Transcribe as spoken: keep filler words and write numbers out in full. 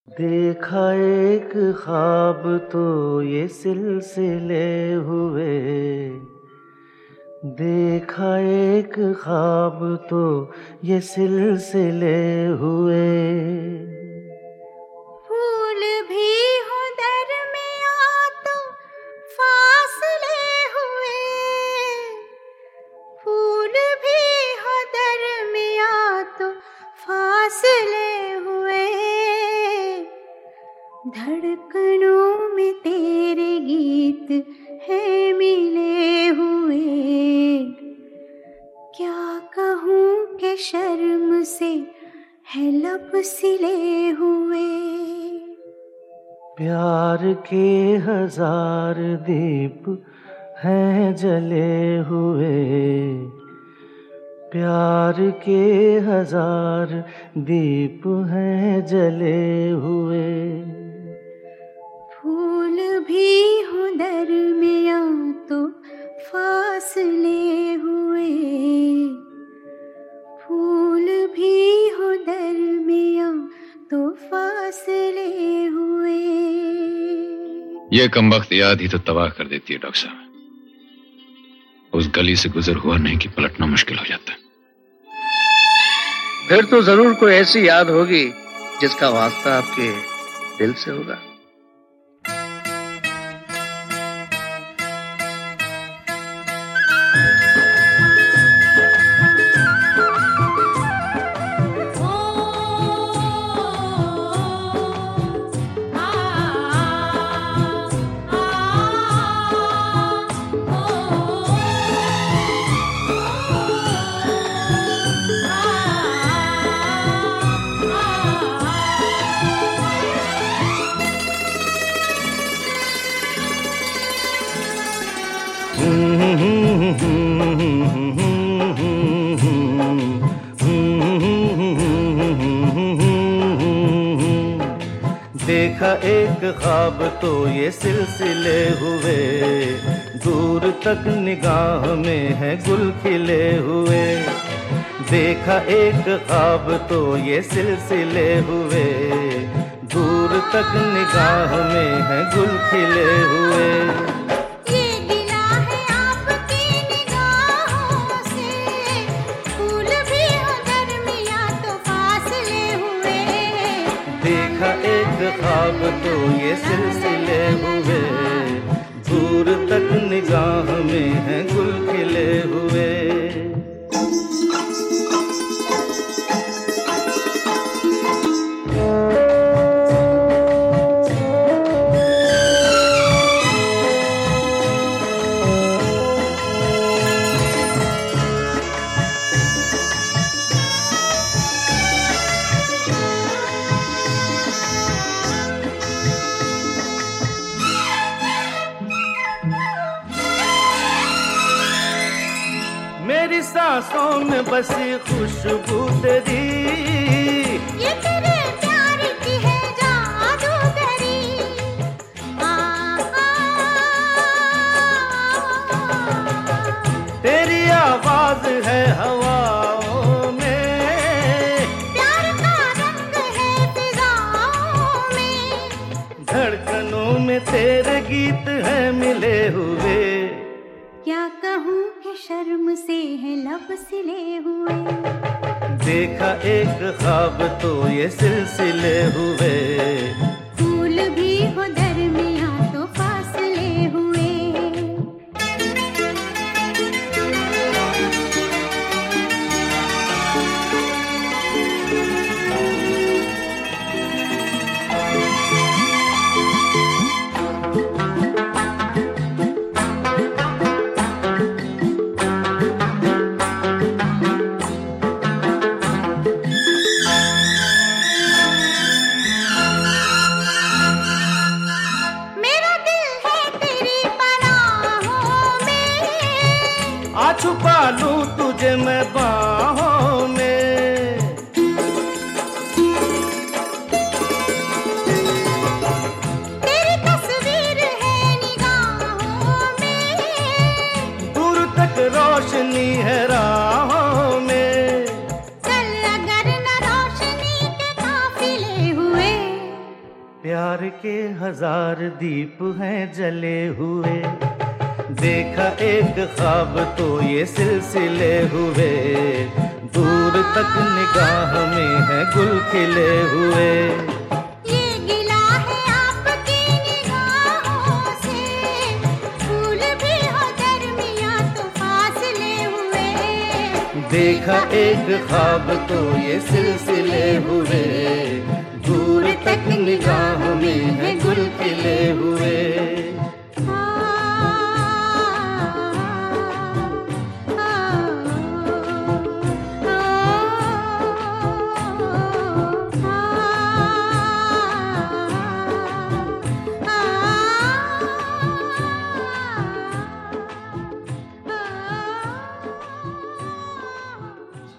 देखा एक ख्वाब तो ये सिलसिले हुए, देखा एक ख्वाब तो ये सिलसिले हुए। फूल भी हो दरमिया तो फासले हुए, फूल भी हो दरमिया तो फासले हुए। धड़कनों में तेरे गीत है मिले हुए, क्या कहूँ कि शर्म से है लब सिले हुए। प्यार के हजार दीप हैं जले हुए, प्यार के हजार दीप हैं जले हुए। फूल भी हो दरमिया तो फासले हुए, फूल भी हो दरमिया तो फासले हुए। ये कमबख्त याद ही तो तबाह कर देती है डॉक्टर साहब। उस गली से गुजर हुआ नहीं कि पलटना मुश्किल हो जाता है। फिर तो जरूर कोई ऐसी याद होगी जिसका वास्ता आपके दिल से होगा। देखा एक ख्वाब तो ये सिलसिले हुए, दूर तक निगाह में है गुल खिले हुए। देखा एक ख्वाब तो ये सिलसिले हुए, दूर तक निगाह में है गुल खिले हुए। देखा एक ख्वाब तो ये सिलसिले हुए, दूर तक निगाह में है गुल खिले हुए। मेरी सांसों में बसी खुशबू तेरी, ये तेरे प्यार की है जादूगरी। आ, आ, तेरी आवाज है हवाओं में, प्यार का रंग है फिजाओं में। धड़कनों में तेरे गीत हैं मिले हुए, क्या कहूँ कि शर्म से है लब सिले हुए। देखा एक ख्वाब तो ये सिलसिले हुए, फूल भी हो दरमिया तो फासले हुए। प्यार के हजार दीप हैं जले हुए, देखा एक ख्वाब तो ये सिलसिले हुए, दूर तक निगाह में है गुल खिले हुए। ये गिला है आपकी निगाहों से, फूल भी हो दरमियां तो फासले हुए, देखा एक ख्वाब तो ये सिलसिले हुए,